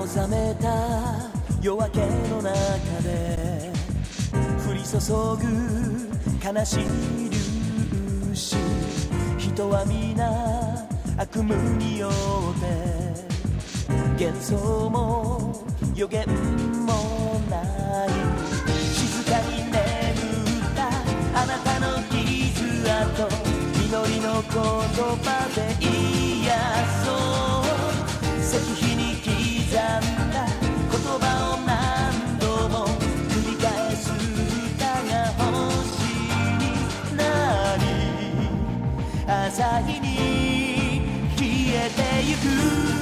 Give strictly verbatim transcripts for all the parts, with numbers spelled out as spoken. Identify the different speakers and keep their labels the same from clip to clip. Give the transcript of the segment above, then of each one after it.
Speaker 1: 覚めた夜明けの中で降り注ぐ悲しい粒子、人は皆悪夢によって幻想も予言もない、静かに眠ったあなたの傷跡、祈りの言葉で癒そう。石碑に刻んだ言葉を何度も繰り返す歌が星になり、朝日に消えてゆく。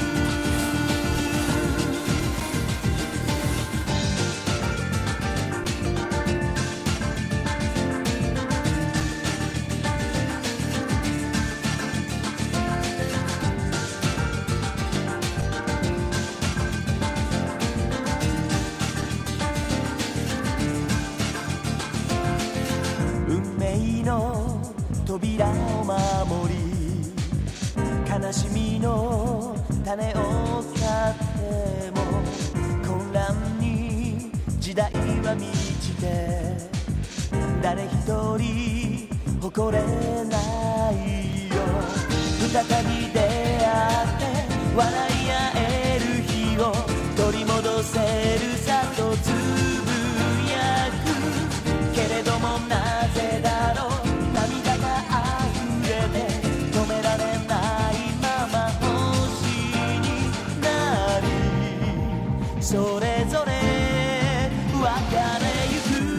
Speaker 1: 運命の扉を守り、悲しみの種を飼っても混乱に時代は満ちて、誰一人誇れないよ。再び出会って笑い合える日を取り戻せるさとつぶやくけれども、なぜだろう涙が溢れて止められないまま星になり、それぞれ別れゆく。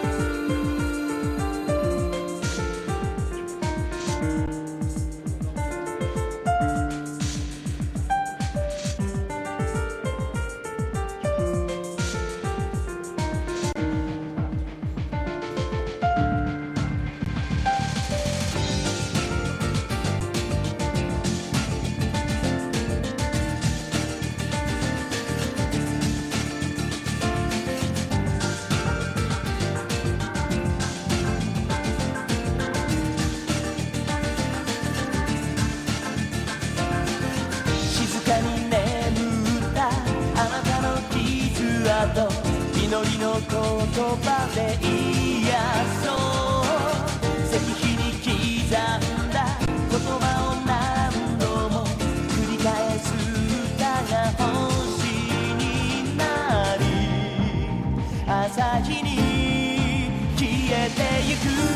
Speaker 1: 祈りの言葉で癒そう。石碑に刻んだ言葉を何度も繰り返す歌が星になり、朝日に消えてゆく。